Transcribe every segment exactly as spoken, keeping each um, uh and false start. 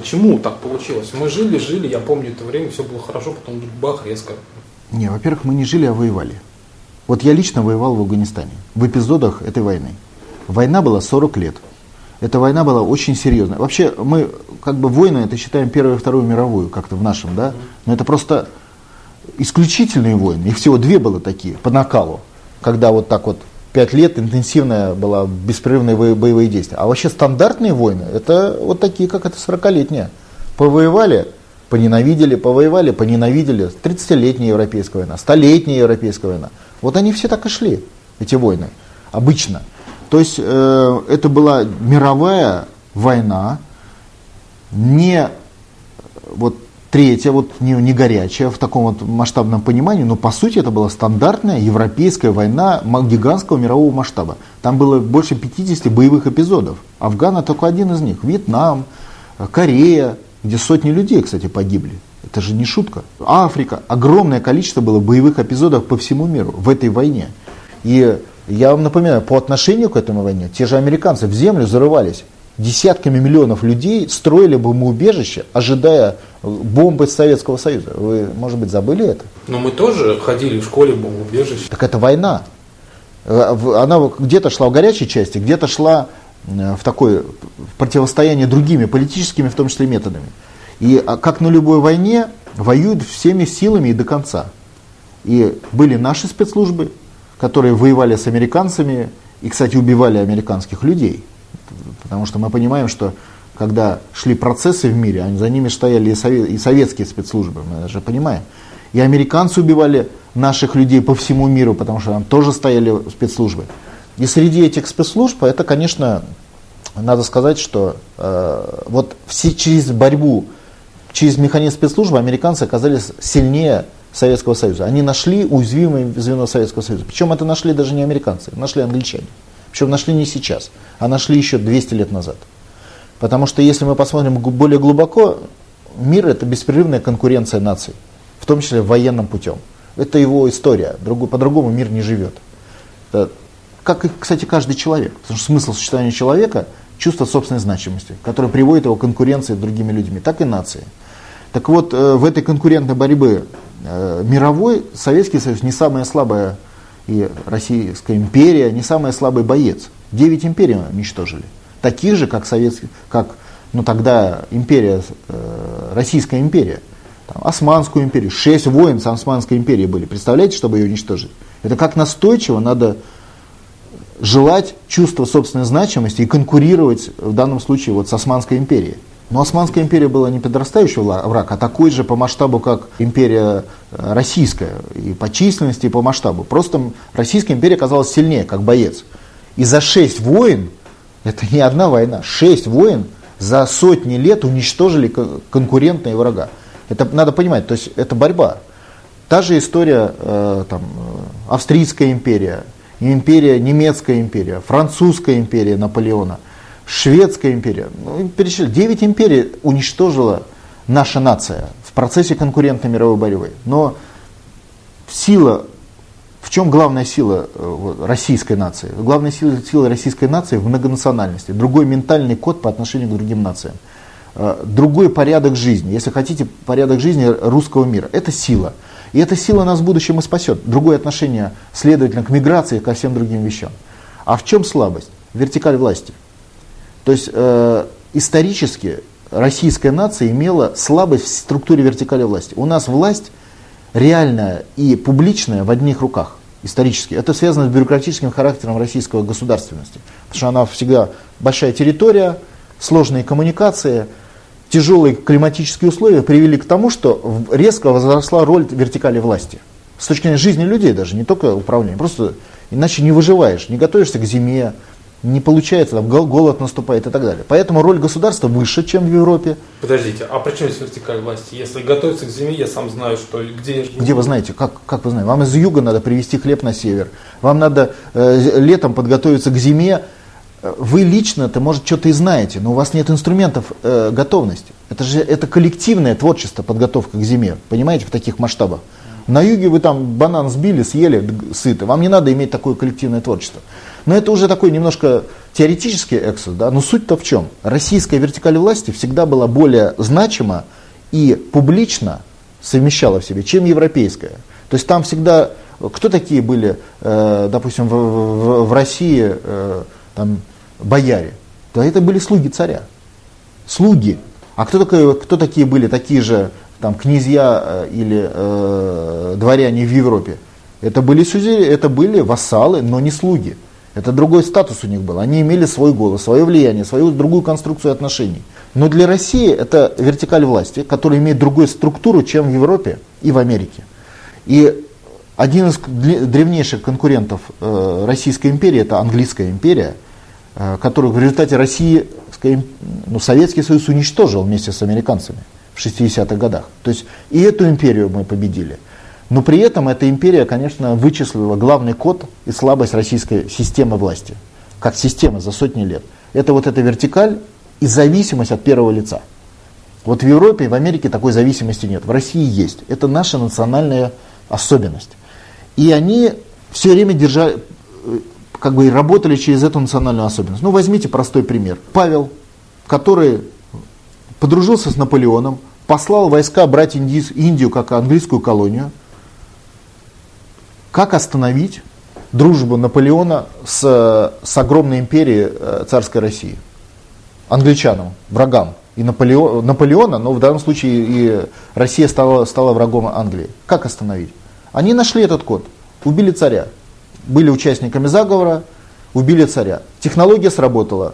Почему так получилось? Мы жили, жили, я помню это время, все было хорошо, потом вдруг бах, резко. Не, во-первых, мы не жили, а воевали. Вот я лично воевал в Афганистане, в эпизодах этой войны. Война была сорок лет. Эта война была очень серьезная. Вообще, мы как бы войны, это считаем Первую и Вторую мировую, как-то в нашем, да? Но это просто исключительные войны. Их всего две было такие, по накалу. Когда вот так вот пять лет интенсивная была беспрерывные боевые действия. А вообще стандартные войны, это вот такие, как это сорокалетняя. Повоевали, поненавидели, повоевали, поненавидели. тридцатилетняя европейская война, столетняя европейская война. Вот они все так и шли, эти войны, обычно. То есть э, это была мировая война, не вот третья, вот не, не горячая в таком вот масштабном понимании, но по сути это была стандартная европейская война гигантского мирового масштаба. Там было больше пятидесяти боевых эпизодов. Афган только один из них. Вьетнам, Корея, где сотни людей, кстати, погибли. Это же не шутка. Африка. Огромное количество было боевых эпизодов по всему миру в этой войне. И я вам напоминаю, по отношению к этому войне, те же американцы в землю зарывались. Десятками миллионов людей строили бомбоубежище, ожидая бомбы Советского Союза. Вы, может быть, забыли это? Но мы тоже ходили в школе в бомбоубежище. Так это война. Она где-то шла в горячей части, где-то шла в такое в противостояние другими политическими, в том числе, методами. И как на любой войне, воюют всеми силами и до конца. И были наши спецслужбы, которые воевали с американцами и, кстати, убивали американских людей. Потому что мы понимаем, что когда шли процессы в мире, за ними стояли и, совет, и советские спецслужбы, мы же понимаем. И американцы убивали наших людей по всему миру, потому что там тоже стояли спецслужбы. И среди этих спецслужб, это, конечно, надо сказать, что э, вот все, через борьбу, через механизм спецслужбы американцы оказались сильнее Советского Союза. Они нашли уязвимое звено Советского Союза. Причем это нашли даже не американцы, нашли англичане. Причем нашли не сейчас, а нашли еще двести лет назад. Потому что если мы посмотрим более глубоко, мир — это беспрерывная конкуренция наций, в том числе военным путем. Это его история, по-другому мир не живет. Это, как и, кстати, каждый человек. Потому что смысл существования человека — чувство собственной значимости, которое приводит его к конкуренции с другими людьми, так и нации. Так вот, в этой конкурентной борьбе мировой Советский Союз не самая слабая, и Российская империя не самый слабый боец. Девять империй уничтожили. Таких же, как, советский, как ну, тогда империя, э, Российская империя. Там, Османскую империю. Шесть войн с Османской империей были. Представляете, чтобы ее уничтожить? Это как настойчиво надо желать чувства собственной значимости и конкурировать в данном случае вот с Османской империей. Но Османская империя была не подрастающий враг, а такой же по масштабу, как империя российская, и по численности, и по масштабу. Просто Российская империя оказалась сильнее, как боец. И за шесть войн, это не одна война, шесть войн за сотни лет уничтожили конкурентные врага. Это надо понимать, то есть это борьба. Та же история, э, там, Австрийская империя, империя, немецкая империя, Французская империя Наполеона, Шведская империя. Ну, перечислили. Девять империй уничтожила наша нация в процессе конкурентной мировой борьбы. Но сила, в чем главная сила российской нации? Главная сила, сила российской нации в многонациональности. Другой ментальный код по отношению к другим нациям. Другой порядок жизни. Если хотите, порядок жизни русского мира. Это сила. И эта сила нас в будущем и спасет. Другое отношение, следовательно, к миграции и ко всем другим вещам. А в чем слабость? Вертикаль власти. То есть э, исторически российская нация имела слабость в структуре вертикали власти. У нас власть реальная и публичная в одних руках, исторически. Это связано с бюрократическим характером российской государственности. Потому что она всегда большая территория, сложные коммуникации, тяжелые климатические условия привели к тому, что резко возросла роль вертикали власти. С точки зрения жизни людей даже, не только управления. Просто иначе не выживаешь, не готовишься к зиме, не получается, там, голод наступает и так далее. Поэтому роль государства выше, чем в Европе. Подождите, а при чем здесь вертикаль власти? Если готовиться к зиме, я сам знаю, что где я живу. Где вы знаете? Как, как вы знаете? Вам из юга надо привезти хлеб на север. Вам надо э, летом подготовиться к зиме. Вы лично-то, может, что-то и знаете, но у вас нет инструментов э, готовности. Это же это коллективное творчество, подготовка к зиме. Понимаете, в таких масштабах. На юге вы там банан сбили, съели, сыты. Вам не надо иметь такое коллективное творчество. Но это уже такой немножко теоретический эксус, да? Но суть-то в чем? Российская вертикаль власти всегда была более значима и публично совмещала в себе, чем европейская. То есть там всегда, кто такие были, э, допустим, в, в, в России э, там, бояре? Да это были слуги царя. Слуги. А кто, такое, кто такие были такие же там, князья э, или э, дворяне в Европе? Это были сюзерены, это были вассалы, но не слуги. Это другой статус у них был. Они имели свой голос, свое влияние, свою другую конструкцию отношений. Но для России это вертикаль власти, которая имеет другую структуру, чем в Европе и в Америке. И один из древнейших конкурентов э, Российской империи, это Английская империя, э, которую в результате России, ну, Советский Союз уничтожил вместе с американцами в шестидесятых годах. То есть и эту империю мы победили. Но при этом эта империя, конечно, вычислила главный код и слабость российской системы власти, как системы за сотни лет. Это вот эта вертикаль и зависимость от первого лица. Вот в Европе и в Америке такой зависимости нет. В России есть. Это наша национальная особенность. И они все время держали, как бы работали через эту национальную особенность. Ну, возьмите простой пример. Павел, который подружился с Наполеоном, послал войска брать Индию как английскую колонию. Как остановить дружбу Наполеона с, с огромной империей царской России? Англичанам, врагам. И Наполеон, Наполеона, но в данном случае и Россия стала, стала врагом Англии. Как остановить? Они нашли этот код. Убили царя. Были участниками заговора, убили царя. Технология сработала.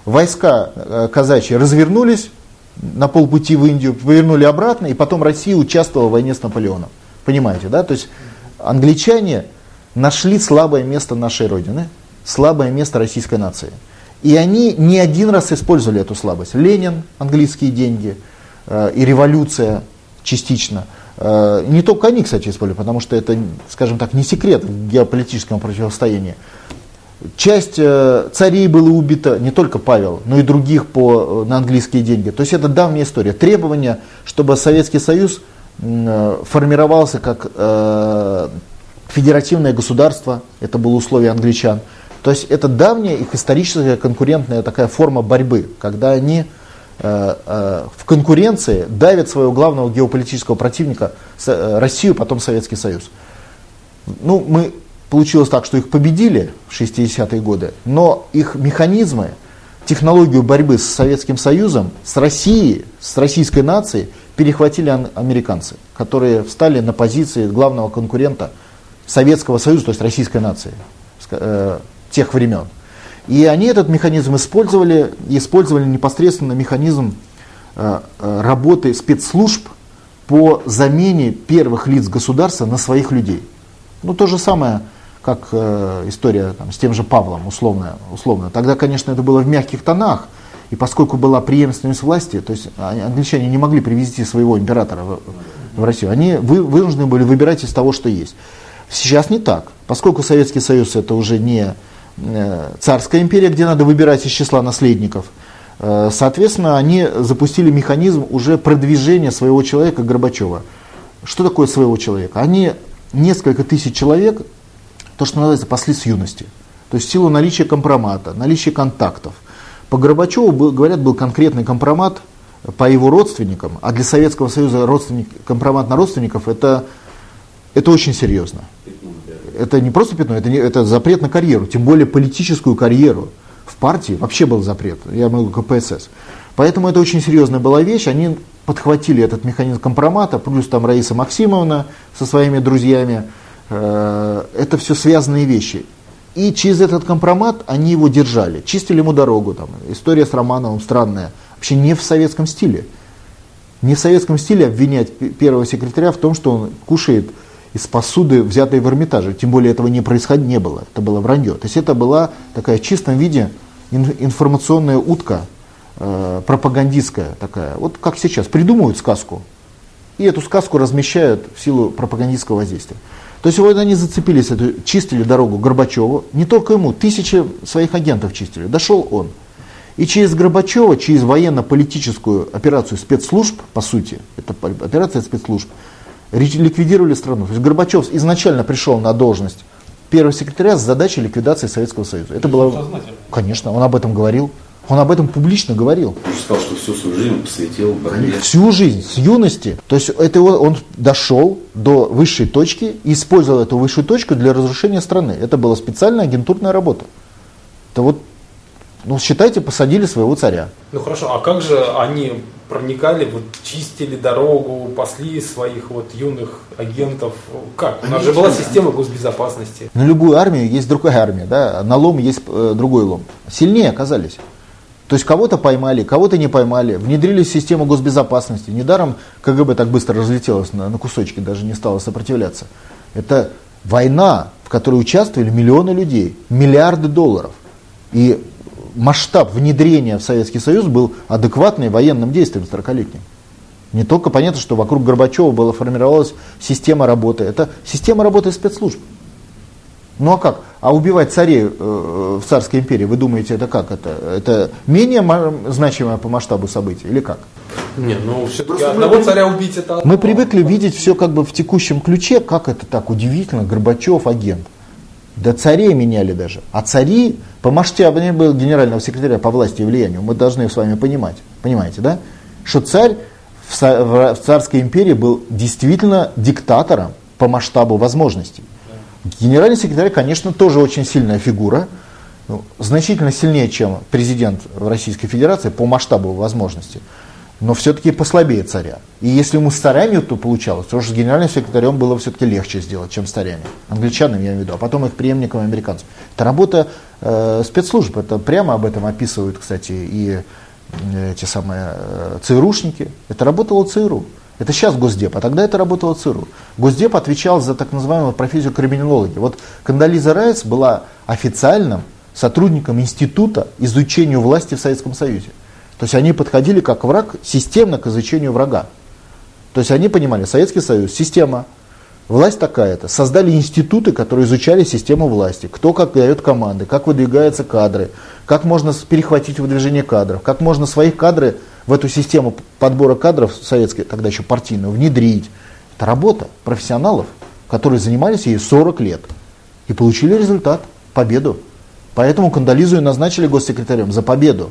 Войска казачьи развернулись на полпути в Индию, повернули обратно, и потом Россия участвовала в войне с Наполеоном. Понимаете, да? То есть англичане нашли слабое место нашей Родины, слабое место российской нации. И они не один раз использовали эту слабость. Ленин, английские деньги, э, и революция частично. Э, не только они, кстати, использовали, потому что это, скажем так, не секрет в геополитическом противостоянии. Часть э, царей было убито, не только Павел, но и других по, на английские деньги. То есть это давняя история. Требование, чтобы Советский Союз э, формировался как э, федеративное государство, это было условие англичан. То есть это давняя их историческая конкурентная такая форма борьбы, когда они э, э, в конкуренции давят своего главного геополитического противника, э, Россию, потом Советский Союз. Ну, мы, получилось так, что их победили в шестидесятые годы, но их механизмы, технологию борьбы с Советским Союзом, с Россией, с российской нацией перехватили американцы, которые встали на позиции главного конкурента Советского Союза, то есть российской нации э, тех времен. И они этот механизм использовали, и использовали непосредственно механизм э, работы спецслужб по замене первых лиц государства на своих людей. Ну, то же самое, как э, история там, с тем же Павлом, условно, условно. Тогда, конечно, это было в мягких тонах, и поскольку была преемственность власти, то есть англичане не могли привезти своего императора в, в Россию, они вы, вынуждены были выбирать из того, что есть. Сейчас не так. Поскольку Советский Союз это уже не э, царская империя, где надо выбирать из числа наследников, э, соответственно, они запустили механизм уже продвижения своего человека Горбачева. Что такое своего человека? Они несколько тысяч человек, то, что называется, пасли с юности. То есть в силу наличия компромата, наличия контактов. По Горбачеву, был, говорят, был конкретный компромат по его родственникам, а для Советского Союза родственник, компромат на родственников это, это очень серьезно. Это не просто пятно, это, не, это запрет на карьеру, тем более политическую карьеру. В партии вообще был запрет, я могу КПСС. Поэтому это очень серьезная была вещь, они подхватили этот механизм компромата, плюс там Раиса Максимовна со своими друзьями, э, это все связанные вещи. И через этот компромат они его держали, чистили ему дорогу. Там, история с Романовым странная, вообще не в советском стиле. Не в советском стиле обвинять первого секретаря в том, что он кушает из посуды, взятой в Эрмитаже. Тем более этого не происходило, не было. Это было вранье. То есть это была такая в чистом виде информационная утка, э, пропагандистская такая. Вот как сейчас. Придумывают сказку. И эту сказку размещают в силу пропагандистского воздействия. То есть вот они зацепились, эту, чистили дорогу Горбачеву. Не только ему, тысячи своих агентов чистили. Дошел он. И через Горбачева, через военно-политическую операцию спецслужб, по сути, это операция спецслужб, ликвидировали страну. То есть Горбачев изначально пришел на должность первого секретаря с задачей ликвидации Советского Союза. Это было, конечно, он об этом говорил. Он об этом публично говорил. Он же сказал, что всю свою жизнь посвятил борьбе. Всю жизнь, с юности. То есть это его, он дошел до высшей точки и использовал эту высшую точку для разрушения страны. Это была специальная агентурная работа. Это вот, ну считайте, посадили своего царя. Ну хорошо, а как же они проникали, вот чистили дорогу, пасли своих вот юных агентов? Как? У нас же была система госбезопасности. На любую армию есть другая армия, да? На лом есть э, другой лом. Сильнее оказались. То есть кого-то поймали, кого-то не поймали, внедрили в систему госбезопасности. Недаром КГБ так быстро разлетелось на, на кусочки, даже не стало сопротивляться. Это война, в которой участвовали миллионы людей, миллиарды долларов. И масштаб внедрения в Советский Союз был адекватный военным действиям сорокалетним. Не только понятно, что вокруг Горбачева была, формировалась система работы. Это система работы спецслужб. Ну а как? А убивать царей э, в царской империи, вы думаете, это как? Это, это менее значимое по масштабу событие или как? Не, ну все-таки одного царя убить это... Мы привыкли видеть все как бы в текущем ключе, как это так удивительно, Горбачев агент. Да царей меняли даже. А цари по масштабу был генерального секретаря по власти и влиянию. Мы должны с вами понимать. Понимаете, да? Что царь в, в, в царской империи был действительно диктатором по масштабу возможностей. Генеральный секретарь, конечно, тоже очень сильная фигура, ну, значительно сильнее, чем президент Российской Федерации по масштабу возможностей, но все-таки послабее царя. И если ему с царями то получалось, то с генеральным секретарем было все-таки легче сделать, чем с царями. Англичанам, я имею в виду, а потом их преемникам американцам. Это работа э, спецслужб, это прямо об этом описывают, кстати, и э, те самые э, ЦРУшники. Это работало ЦРУ. Это сейчас Госдеп, а тогда это работало ЦРУ. Госдеп отвечал за так называемую профессию криминологии. Вот Кондолиза Райс была официальным сотрудником института изучения власти в Советском Союзе. То есть они подходили как враг системно к изучению врага. То есть они понимали, Советский Союз, система, власть такая-то. Создали институты, которые изучали систему власти. Кто как дает команды, как выдвигаются кадры, как можно перехватить выдвижение кадров, как можно свои кадры в эту систему подбора кадров советской, тогда еще партийную, внедрить. Это работа профессионалов, которые занимались ей сорок лет и получили результат, победу. Поэтому Кондолизу и назначили госсекретарем за победу.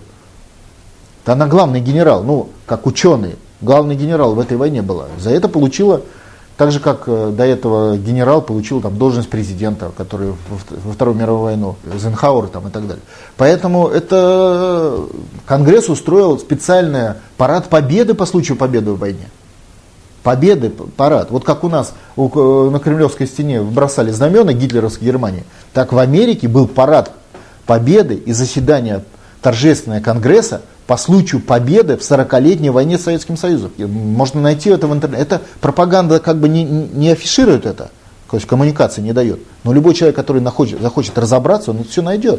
Она главный генерал, ну, как ученый, главный генерал в этой войне была. За это получила, так же, как до этого генерал получил там, должность президента, который во Вторую мировую войну, Эйзенхауэр там, и так далее. Поэтому это Конгресс устроил специальный парад победы по случаю победы в войне. Победы, парад. Вот как у нас у, на Кремлевской стене бросали знамена гитлеровской Германии, так в Америке был парад победы и заседание торжественное Конгресса по случаю победы в сорокалетней войне с Советским Союзом. Можно найти это в интернете. Это пропаганда как бы не, не афиширует это, то есть коммуникации не дает. Но любой человек, который находит, захочет разобраться, он все найдет.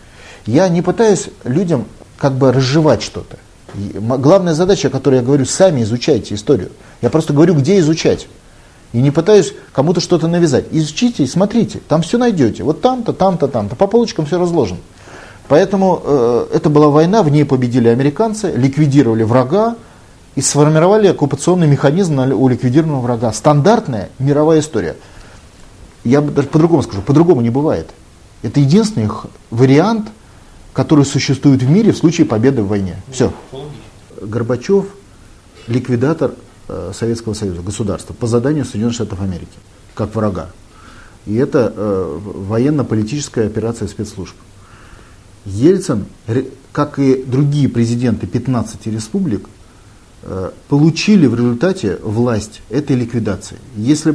Я не пытаюсь людям как бы разжевать что-то. И главная задача, о которой я говорю, сами изучайте историю. Я просто говорю, где изучать. И не пытаюсь кому-то что-то навязать. Изучите и смотрите, там все найдете. Вот там-то, там-то, там-то. По полочкам все разложено. Поэтому э, это была война, в ней победили американцы, ликвидировали врага и сформировали оккупационный механизм у ликвидированного врага. Стандартная мировая история. Я даже по-другому скажу, по-другому не бывает. Это единственный вариант, который существует в мире в случае победы в войне. Все. Горбачев ликвидатор э, Советского Союза, государства, по заданию Соединенных Штатов Америки, как врага. И это э, военно-политическая операция спецслужб. Ельцин, как и другие президенты пятнадцати республик, получили в результате власть этой ликвидации. Если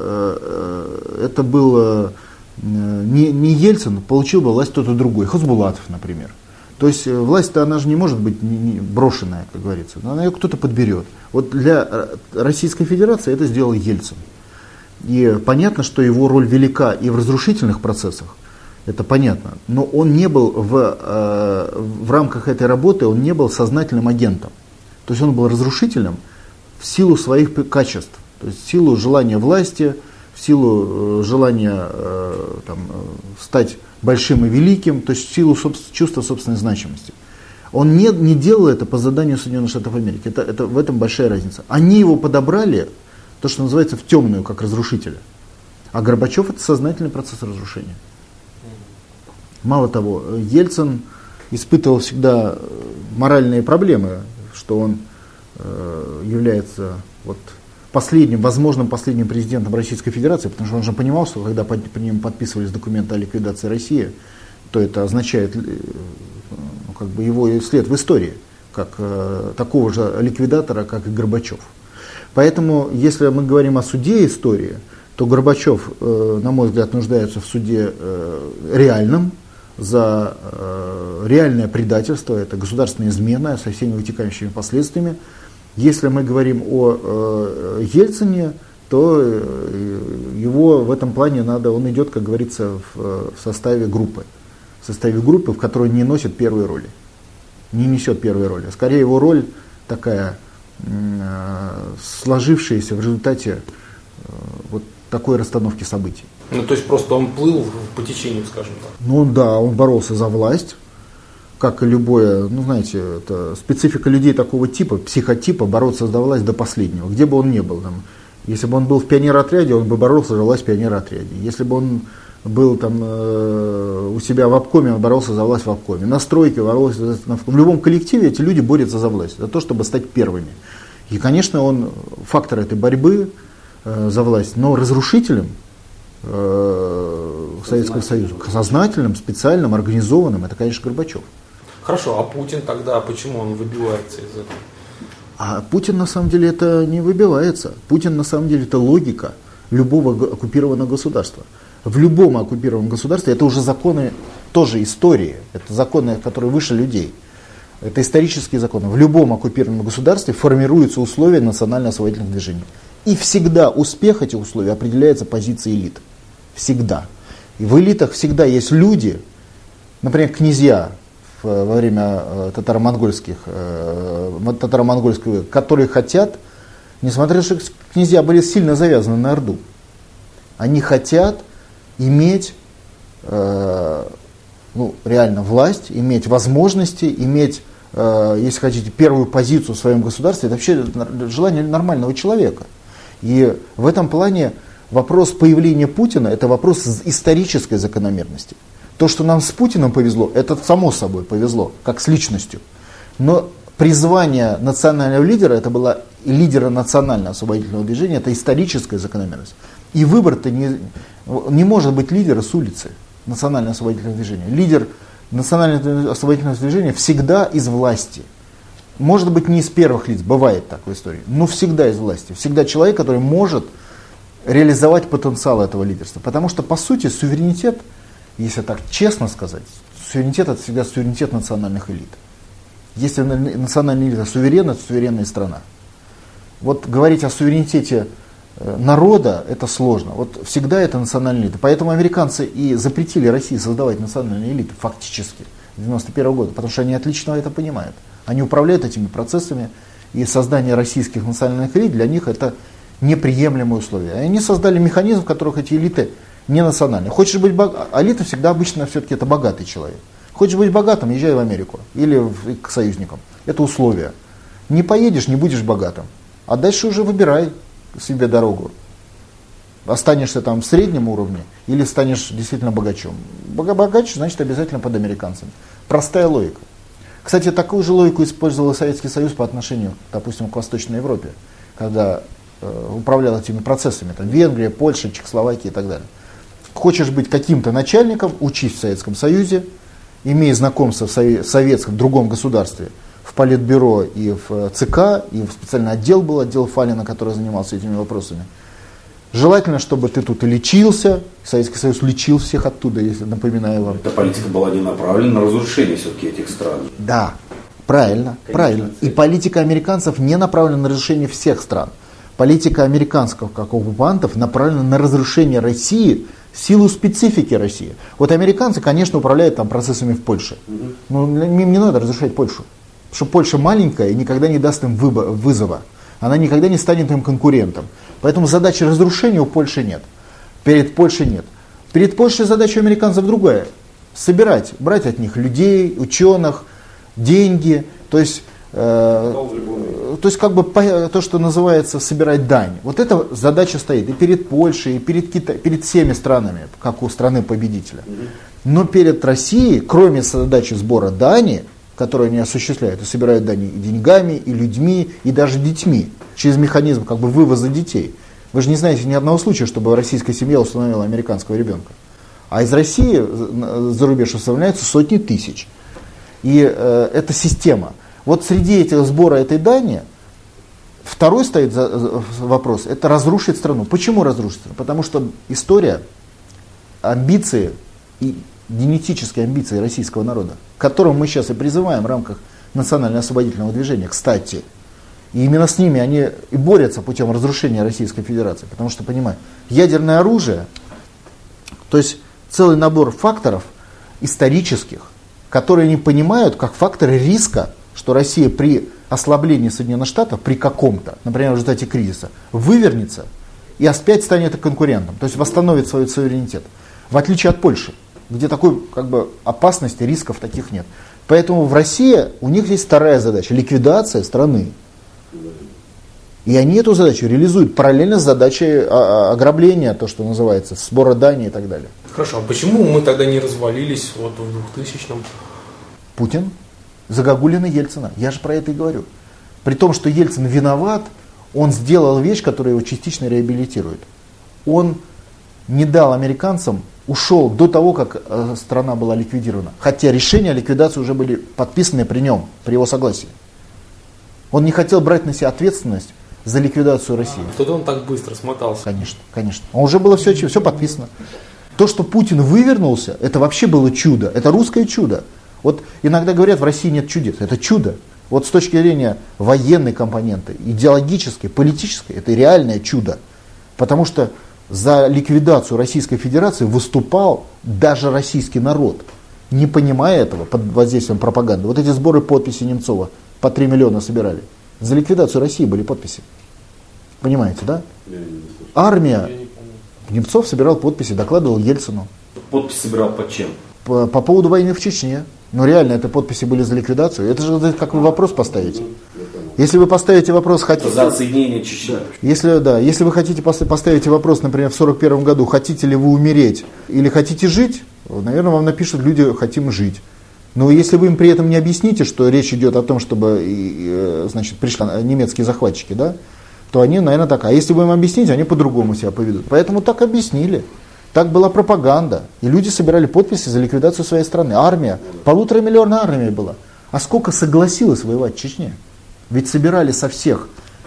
бы это был не, не Ельцин, получил бы власть кто-то другой, Хасбулатов, например. То есть власть-то она же не может быть брошенная, как говорится, но ее кто-то подберет. Вот для Российской Федерации это сделал Ельцин. И понятно, что его роль велика и в разрушительных процессах, это понятно, но он не был в, э, в рамках этой работы, он не был сознательным агентом. То есть он был разрушительным в силу своих качеств, то есть в силу желания власти, в силу э, желания э, там, стать большим и великим, то есть в силу собствен, чувства собственной значимости. Он не, не делал это по заданию Соединенных Штатов Америки, это, это, в этом большая разница. Они его подобрали, то, что называется, в темную, как разрушителя. А Горбачев – это сознательный процесс разрушения. Мало того, Ельцин испытывал всегда моральные проблемы, что он э, является вот последним, возможным последним президентом Российской Федерации, потому что он же понимал, что когда по, по ним подписывались документы о ликвидации России, то это означает ну, как бы его след в истории, как э, такого же ликвидатора, как и Горбачев. Поэтому, если мы говорим о суде истории, то Горбачев, э, на мой взгляд, нуждается в суде э, реальном, за э, реальное предательство, это государственная измена со всеми вытекающими последствиями. Если мы говорим о э, Ельцине, то э, его в этом плане надо, он идет, как говорится, в, в составе группы, в составе группы, в которой не носит первой роли, не несет первой роли. Скорее его роль такая, э, сложившаяся в результате э, вот такой расстановки событий. Ну, то есть просто он плыл по течению, скажем так. Ну да, он боролся за власть, как и любое, ну знаете, это специфика людей такого типа, психотипа, бороться за власть до последнего, где бы он ни был. Там, если бы он был в пионеротряде, он бы боролся за власть в пионеротряде. Если бы он был там э, у себя в обкоме, он боролся за власть в обкоме. На стройке боролся за... В любом коллективе эти люди борются за власть, за то, чтобы стать первыми. И, конечно, он фактор этой борьбы э, за власть, но разрушителем Советского Союза, сознательным, специальным, организованным, это, конечно, Горбачев. Хорошо, а Путин тогда, почему он выбивается из этого? А Путин на самом деле это не выбивается. Путин на самом деле это логика любого оккупированного государства. В любом оккупированном государстве это уже законы тоже истории, это законы, которые выше людей. Это исторические законы. В любом оккупированном государстве формируются условия национально-освободительных движений. И всегда успех этих условий определяется позицией элит. Всегда. И в элитах всегда есть люди, например, князья в, во время э, татаро-монгольских, э, татаро-монгольского, которые хотят, несмотря на то, что князья были сильно завязаны на Орду, они хотят иметь э, ну, реально власть, иметь возможности, иметь, э, если хотите, первую позицию в своем государстве. Это вообще желание нормального человека. И в этом плане вопрос появления Путина – это вопрос исторической закономерности. То, что нам с Путиным повезло, это само собой повезло, как с личностью. Но призвание национального лидера, это было лидера национально-освободительного движения, это историческая закономерность. И выбор-то не, не может быть лидера с улицы национально-освободительного движения. Лидер национально-освободительного движения всегда из власти. Может быть, не из первых лиц, бывает так в истории, но всегда из власти. Всегда человек, который может реализовать потенциал этого лидерства. Потому что, по сути, суверенитет, если так честно сказать, суверенитет – это всегда суверенитет национальных элит. Если национальная элита суверенна, это суверенная страна. Вот говорить о суверенитете народа – это сложно. Вот всегда это национальная элита. Поэтому американцы и запретили России создавать национальные элиты фактически с девяносто первого года, потому что они отлично это понимают. Они управляют этими процессами, и создание российских национальных элит для них это неприемлемые условия. И они создали механизм, в которых эти элиты не национальные. Хочешь быть богатым, элита всегда обычно все-таки это богатый человек. Хочешь быть богатым, езжай в Америку или в, к союзникам. Это условия. Не поедешь, не будешь богатым. А дальше уже выбирай себе дорогу. Останешься там в среднем уровне или станешь действительно богачом. Богаче, значит, обязательно под американцами. Простая логика. Кстати, такую же логику использовал Советский Союз по отношению, допустим, к Восточной Европе, когда э, управлял этими процессами, там, Венгрия, Польша, Чехословакия и так далее. Хочешь быть каким-то начальником, учись в Советском Союзе, имей знакомство в сове- советском, другом государстве, в Политбюро и в ЦК, и в специальный отдел был, отдел Фалина, который занимался этими вопросами. Желательно, чтобы ты тут и лечился, Советский Союз лечил всех оттуда, если напоминаю вам. Эта политика была не направлена на разрушение все-таки этих стран. Да, правильно, Конечно, правильно. И политика американцев не направлена на разрушение всех стран. Политика американцев, как оккупантов, направлена на разрушение России в силу специфики России. Вот американцы, конечно, управляют там процессами в Польше. Угу. Но им не надо разрушать Польшу. Потому что Польша маленькая и никогда не даст им вызова. Она никогда не станет им конкурентом. Поэтому задачи разрушения у Польши нет. Перед Польшей нет. Перед Польшей задача американцев другая. Собирать, брать от них людей, ученых, деньги. То есть э, то есть как бы то, что называется собирать дань. Вот эта задача стоит и перед Польшей, и перед, Кита... перед всеми странами, как у страны-победителя. Но перед Россией, кроме задачи сбора дани, которую они осуществляют, и собирают дани и деньгами, и людьми, и даже детьми, через механизм как бы вывоза детей. Вы же не знаете ни одного случая, чтобы российская семья установила американского ребенка. А из России за рубеж установляются сотни тысяч. И э, это система. Вот среди этих сбора этой дани второй стоит за, за, вопрос, это разрушить страну. Почему разрушить страну? Потому что история, амбиции и генетические амбиции российского народа, к которым мы сейчас и призываем в рамках национально-освободительного движения, кстати, и именно с ними они и борются путем разрушения Российской Федерации, потому что, понимаете, ядерное оружие, то есть целый набор факторов исторических, которые они понимают как факторы риска, что Россия при ослаблении Соединенных Штатов, при каком-то, например, в результате кризиса, вывернется и опять станет конкурентом, то есть восстановит свой суверенитет, в отличие от Польши, где такой как бы опасности, рисков таких нет. Поэтому в России у них есть вторая задача – ликвидация страны. И они эту задачу реализуют параллельно с задачей ограбления, то, что называется, сбора дани и так далее. Хорошо, а почему мы тогда не развалились вот в двухтысячном? Путин, Загогулин и Ельцина. Я же про это и говорю. При том, что Ельцин виноват, он сделал вещь, которая его частично реабилитирует. Он не дал американцам, ушел до того, как э, страна была ликвидирована. Хотя решения о ликвидации уже были подписаны при нем, при его согласии. Он не хотел брать на себя ответственность за ликвидацию России. А, тогда он так быстро смотался. Конечно, конечно. А уже было все, все подписано. То, что Путин вывернулся, это вообще было чудо. Это русское чудо. Вот иногда говорят, в России нет чудес. Это чудо. Вот с точки зрения военной компоненты, идеологической, политической, это реальное чудо. Потому что за ликвидацию Российской Федерации выступал даже российский народ, не понимая этого, под воздействием пропаганды. Вот эти сборы подписей Немцова по три миллиона собирали. За ликвидацию России были подписи. Понимаете, да? Армия. Немцов собирал подписи, докладывал Ельцину. Подпись собирал под чем? По, по поводу войны в Чечне. Но реально, это подписи были за ликвидацию. Это же как вы вопрос поставите. Если вы поставите вопрос, хотите... За отсоединение Чечни. Если, да, если вы хотите поставить вопрос, например, в сорок первом году, хотите ли вы умереть или хотите жить, наверное, вам напишут люди «хотим жить». Но если вы им при этом не объясните, что речь идет о том, чтобы, значит, пришли немецкие захватчики, да, то они, наверное, так. А если вы им объясните, они по-другому себя поведут. Поэтому так объяснили. Так была пропаганда. И люди собирали подписи за ликвидацию своей страны. Армия, полутора миллиона армии была. А сколько согласилось воевать в Чечне? Ведь собирали со всех,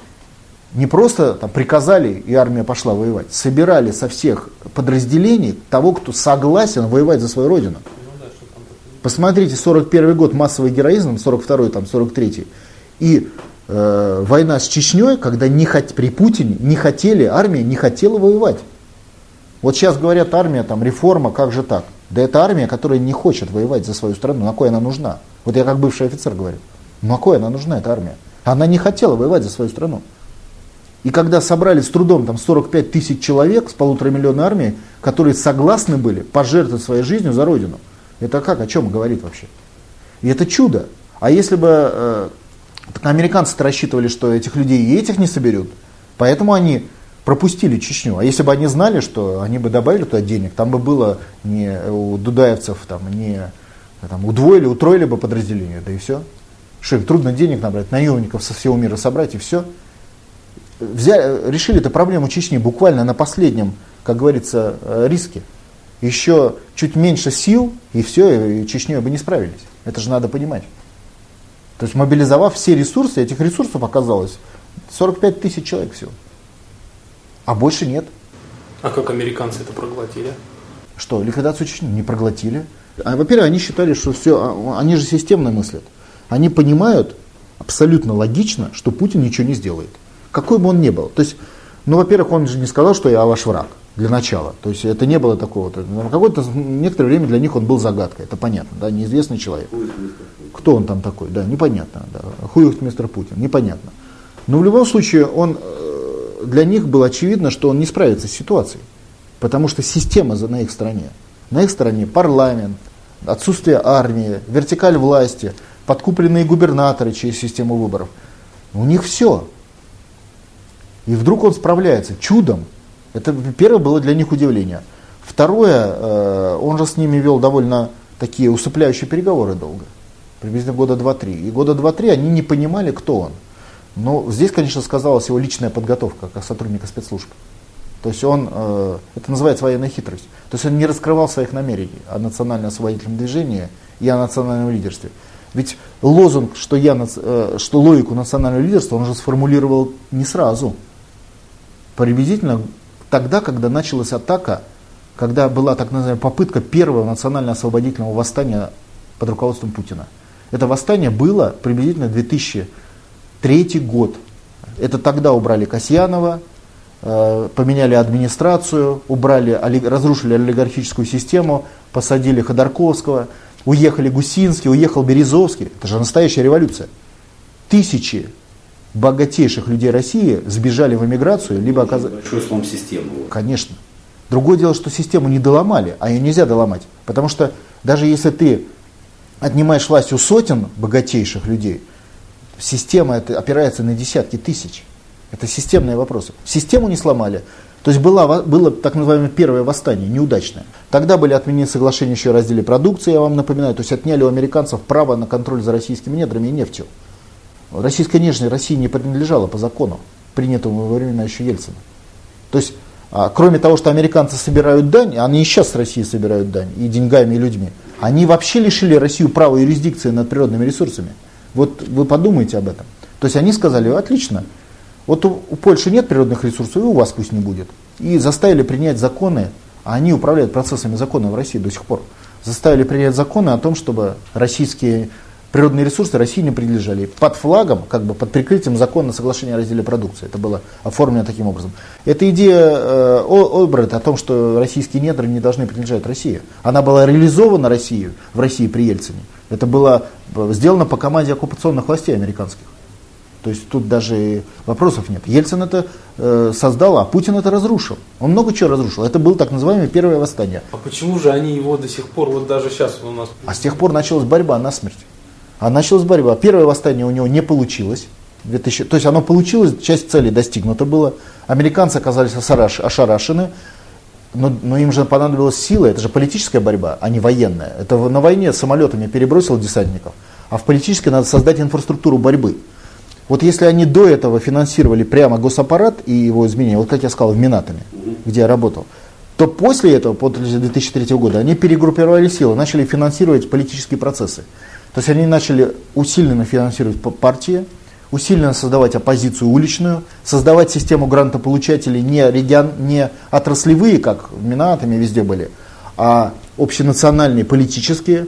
не просто там, приказали, и армия пошла воевать, собирали со всех подразделений того, кто согласен воевать за свою родину. Посмотрите, сорок первый год массовый героизм, сорок второй, там, сорок третий, и э, война с Чечней, когда не хот... при Путине не хотели, армия не хотела воевать. Вот сейчас говорят, армия, там, реформа, как же так? Да это армия, которая не хочет воевать за свою страну, на кой она нужна? Вот я как бывший офицер говорю, на кой она нужна, эта армия? Она не хотела воевать за свою страну. И когда собрали с трудом там, сорок пять тысяч человек с полутора миллиона армии, которые согласны были пожертвовать своей жизнью за родину, это как, о чем говорит вообще? И это чудо. А если бы э, американцы-то рассчитывали, что этих людей и этих не соберут, поэтому они пропустили Чечню. А если бы они знали, что они бы добавили туда денег, там бы было не у дудаевцев, там, не там, удвоили, утроили бы подразделение, да и все. Что им трудно денег набрать, наемников со всего мира собрать и все. Взяли, решили эту проблему Чечни буквально на последнем, как говорится, риске. Еще чуть меньше сил, и все, и Чечней бы не справились. Это же надо понимать. То есть мобилизовав все ресурсы, этих ресурсов оказалось сорок пять тысяч человек всего. А больше нет. А как американцы это проглотили? Что, ликвидацию Чечни не проглотили? А, во-первых, они считали, что все, они же системно мыслят. Они понимают абсолютно логично, что Путин ничего не сделает. Какой бы он ни был. То есть, ну, во-первых, он же не сказал, что я ваш враг. Для начала. То есть это не было такого. На какое-то некоторое время для них он был загадкой. Это понятно, да, неизвестный человек. Кто он там такой? Да, непонятно. Да. Хуй мистер Путин, непонятно. Но в любом случае он, для них было очевидно, что он не справится с ситуацией. Потому что система на их стороне. На их стороне парламент, отсутствие армии, вертикаль власти. подкупленные губернаторы через систему выборов. У них все. И вдруг он справляется чудом. Это первое было для них удивление. Второе, он же с ними вел довольно такие усыпляющие переговоры долго. Приблизительно года два-три. И года два-три они не понимали, кто он. Но здесь, конечно, сказалась его личная подготовка как сотрудника спецслужб. То есть он, это называется военная хитрость. То есть он не раскрывал своих намерений о национально-освободительном движении и о национальном лидерстве. Ведь лозунг, что, я, что логику национального лидерства, он же сформулировал не сразу. Приблизительно тогда, когда началась атака, когда была так называемая попытка первого национально-освободительного восстания под руководством Путина. Это восстание было приблизительно две тысячи третий год. Это тогда убрали Касьянова, э, поменяли администрацию, убрали, олиг, разрушили олигархическую систему, посадили Ходорковского, уехали Гусинский, уехал Березовский. Это же настоящая революция. Тысячи богатейших людей России сбежали в эмиграцию, либо оказались... Большой слом системы. Конечно. Другое дело, что систему не доломали, а ее нельзя доломать. Потому что даже если ты отнимаешь власть у сотен богатейших людей, система это опирается на десятки тысяч. Это системные вопросы. Систему не сломали. То есть было, было так называемое первое восстание, неудачное. Тогда были отменены соглашения еще о разделе продукции, я вам напоминаю. То есть отняли у американцев право на контроль за российскими недрами и нефтью. Российская нефть России не принадлежала по закону, принятому во времена еще Ельцина. То есть, а, кроме того, что американцы собирают дань, они и сейчас с России собирают дань, и деньгами, и людьми, они вообще лишили Россию права юрисдикции над природными ресурсами. Вот вы подумайте об этом. То есть они сказали, отлично, вот у, у Польши нет природных ресурсов, и у вас пусть не будет. И заставили принять законы, а они управляют процессами закона в России до сих пор. Заставили принять законы о том, чтобы российские природные ресурсы России не принадлежали. Под флагом, как бы под прикрытием закона соглашения о разделе продукции. Это было оформлено таким образом. Эта идея э, Олбрайта о том, что российские недры не должны принадлежать России, она была реализована Россией, в России при Ельцине. Это было сделано по команде оккупационных властей американских. То есть тут даже вопросов нет. Ельцин это э, создал, а Путин это разрушил. Он много чего разрушил. Это было так называемое первое восстание. А почему же они его до сих пор, вот даже сейчас у нас... А с тех пор началась борьба насмерть. А началась борьба. Первое восстание у него не получилось. две тысячи, то есть оно получилось, часть целей достигнута была. Американцы оказались ошарашены. Но, но им же понадобилась сила. Это же политическая борьба, а не военная. Это на войне самолетами перебросил десантников. А в политической надо создать инфраструктуру борьбы. Вот если они до этого финансировали прямо госаппарат и его изменения, вот как я сказал, в Минатоме, где я работал, то после этого, после две тысячи третьего года, они перегруппировали силы, начали финансировать политические процессы. То есть они начали усиленно финансировать партии, усиленно создавать оппозицию уличную, создавать систему грантополучателей не, регион, не отраслевые, как в Минатоме везде были, а общенациональные, политические.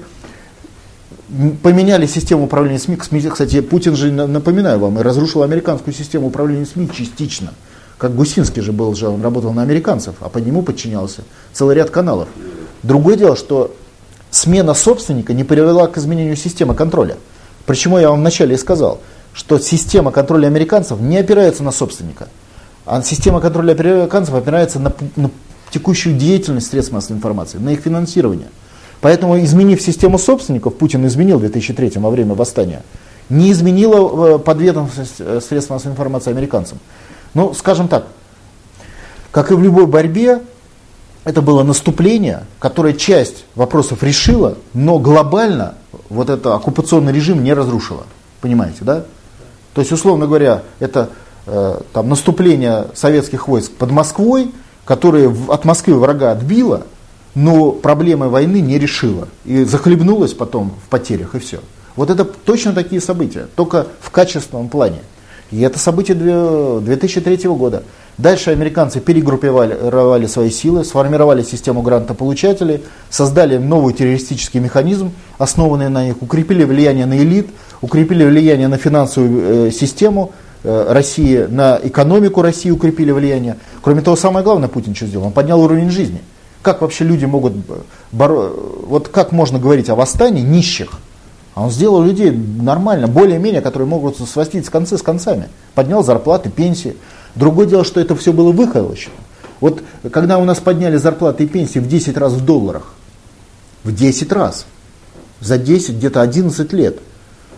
Поменяли систему управления СМИ. Кстати, Путин же, напоминаю вам, разрушил американскую систему управления СМИ частично. Как Гусинский же был, же он работал на американцев, а по нему подчинялся целый ряд каналов. Другое дело, что смена собственника не привела к изменению системы контроля. Почему я вам вначале и сказал, что система контроля американцев не опирается на собственника, а система контроля американцев опирается на, на текущую деятельность средств массовой информации, на их финансирование. Поэтому, изменив систему собственников, Путин изменил в две тысячи третьем во время восстания, не изменила подведомственность средств массовой информации американцам. Ну, скажем так, как и в любой борьбе, это было наступление, которое часть вопросов решило, но глобально вот этот оккупационный режим не разрушило. Понимаете, да? То есть, условно говоря, это э, там, наступление советских войск под Москвой, которое от Москвы врага отбило, но проблемы войны не решила. И захлебнулась потом в потерях, и все. Вот это точно такие события, только в качественном плане. И это событие две тысячи третьего года. Дальше американцы перегруппировали свои силы, сформировали систему грантополучателей, создали новый террористический механизм, основанный на них, укрепили влияние на элит, укрепили влияние на финансовую э, систему э, России, на экономику России укрепили влияние. Кроме того, самое главное Путин что сделал? Он поднял уровень жизни. Как вообще люди могут боро... вот как можно говорить о восстании нищих? А он сделал людей нормально, более-менее, которые могут сводить с концы с концами. Поднял зарплаты, пенсии. Другое дело, что это все было выхолощено. Вот когда у нас подняли зарплаты и пенсии в десять раз в долларах, в десять раз, за десять, где-то одиннадцать лет,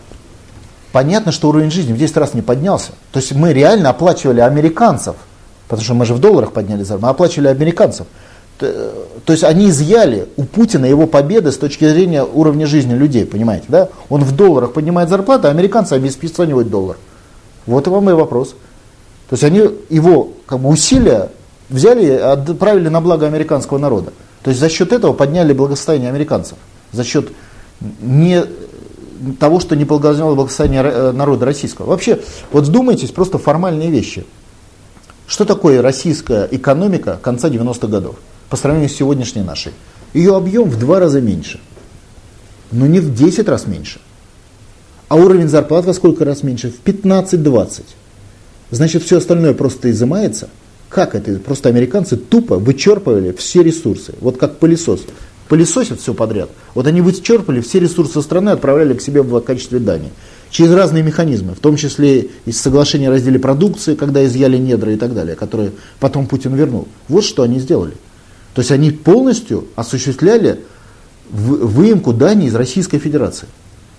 понятно, что уровень жизни в десять раз не поднялся. То есть мы реально оплачивали американцев, потому что мы же в долларах подняли зарплату, мы оплачивали американцев. То есть они изъяли у Путина его победы с точки зрения уровня жизни людей, понимаете, да? Он в долларах поднимает зарплату, а американцы обесценивают доллар. Вот и вам и вопрос. То есть они его как бы, усилия взяли и отправили на благо американского народа. То есть за счет этого подняли благосостояние американцев. За счет не того, что не благословило благосостояние народа российского. Вообще, вот вдумайтесь, просто формальные вещи. Что такое российская экономика конца девяностых годов по сравнению с сегодняшней нашей? Ее объем в два раза меньше, но не в десять раз меньше. А уровень зарплат во сколько раз меньше? В пятнадцать-двадцать. Значит, все остальное просто изымается. Как это? Просто американцы тупо вычерпывали все ресурсы. Вот как пылесос. Пылесосят все подряд. Вот они вычерпали все ресурсы страны, отправляли к себе в качестве дани. Через разные механизмы, в том числе из соглашения о разделе продукции, когда изъяли недра и так далее, которые потом Путин вернул. Вот что они сделали. То есть они полностью осуществляли выемку дани из Российской Федерации.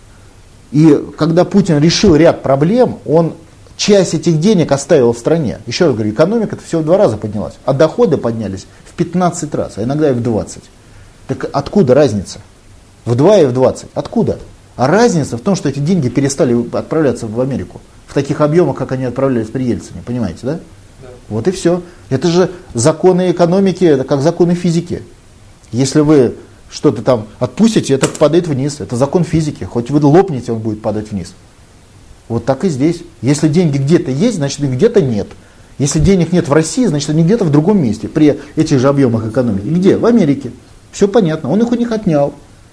И когда Путин решил ряд проблем, он часть этих денег оставил в стране. Еще раз говорю, экономика-то всего в два раза поднялась, а доходы поднялись в пятнадцать раз, а иногда и в двадцать. Так откуда разница? В два и в двадцать. Откуда? А разница в том, что эти деньги перестали отправляться в Америку в таких объемах, как они отправлялись при Ельцине. Понимаете, да? Да. Вот и все. Это же законы экономики, это как законы физики. Если вы что-то там отпустите, это падает вниз. Это закон физики. Хоть вы лопнете, он будет падать вниз. Вот так и здесь. Если деньги где-то есть, значит их где-то нет. Если денег нет в России, значит они где-то в другом месте, при этих же объемах экономики. Где? В Америке. Все понятно. Он их у них отнял.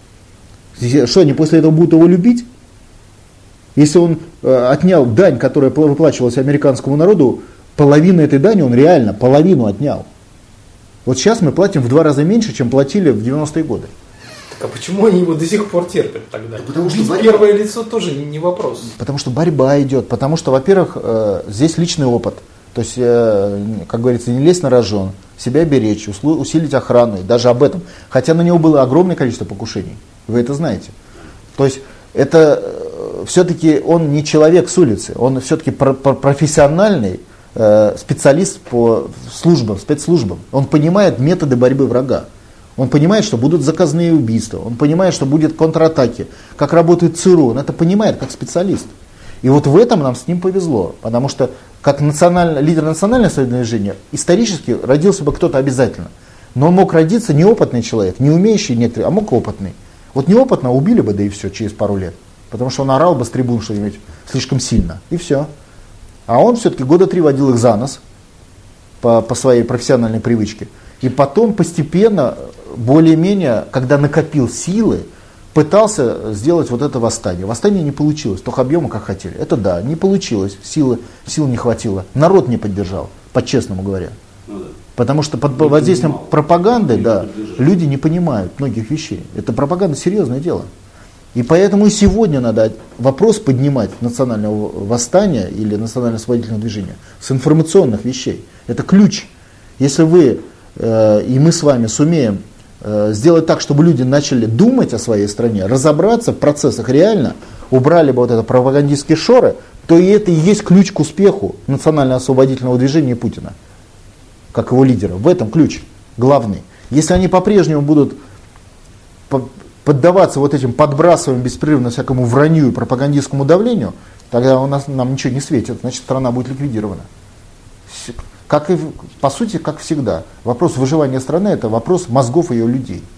Что, они после этого будут его любить? Если он э, отнял дань, которая выплачивалась американскому народу, половину этой дани он реально, половину отнял. Вот сейчас мы платим в два раза меньше, чем платили в девяностые годы. Так а почему они его до сих пор терпят тогда? Потому что борьба... первое лицо тоже не, не вопрос. Потому что борьба идет. Потому что, во-первых, э, здесь личный опыт. То есть, э, как говорится, не лезть на рожон, себя беречь, усилить охрану, даже об этом. Хотя на него было огромное количество покушений. Вы это знаете. То есть это э, все-таки он не человек с улицы, он все-таки про- про- профессиональный э, специалист по службам, спецслужбам. Он понимает методы борьбы врага. Он понимает, что будут заказные убийства, он понимает, что будут контратаки, как работает ЦРУ, он это понимает как специалист. И вот в этом нам с ним повезло, потому что как националь... лидер национального движения исторически родился бы кто-то обязательно. Но он мог родиться неопытный человек, не умеющий некоторые, а мог опытный. Вот неопытно убили бы, да и все, через пару лет. Потому что он орал бы с трибун что-нибудь слишком сильно, и все. А он все-таки года три водил их за нос по, по своей профессиональной привычке. И потом постепенно, более-менее, когда накопил силы, пытался сделать вот это восстание. Восстание не получилось, только объема как хотели. Это да, не получилось, силы, сил не хватило. Народ не поддержал, по-честному говоря. Ну, да. Потому что под воздействием понимал. пропаганды да, люди не понимают многих вещей. Это пропаганда серьезное дело. И поэтому и сегодня надо вопрос поднимать национального восстания или национально-освободительного движения с информационных вещей. Это ключ. Если вы э, и мы с вами сумеем э, сделать так, чтобы люди начали думать о своей стране, разобраться в процессах реально, убрали бы вот это пропагандистские шоры, то и это и есть ключ к успеху национально-освободительного движения Путина, как его лидера. В этом ключ главный. Если они по-прежнему будут поддаваться вот этим подбрасываем беспрерывно всякому вранью и пропагандистскому давлению, тогда у нас, нам ничего не светит, значит страна будет ликвидирована. Как и, по сути, как всегда. Вопрос выживания страны — это вопрос мозгов ее людей.